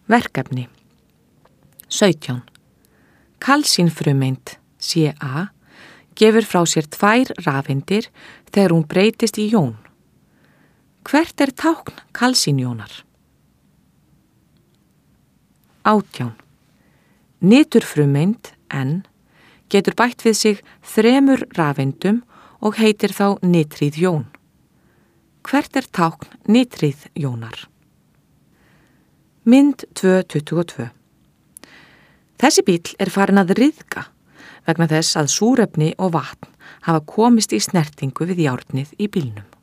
Verkefni 17. Kalsínfrumeind Ca gefur frá sér 2 rafeindir þegar hún breytist í jón. Hvert er tákn kalsínjónar? 18. Niturfrumeind N getur bætt við sig 3 rafeindum og heitir þá nitríðjón. Hvert er tákn nitríðjónar? Mynd 2.22. Þessi bíll er farin að ryðga vegna þess að súrefni og vatn hafa komist í snertingu við járnið í bílnum.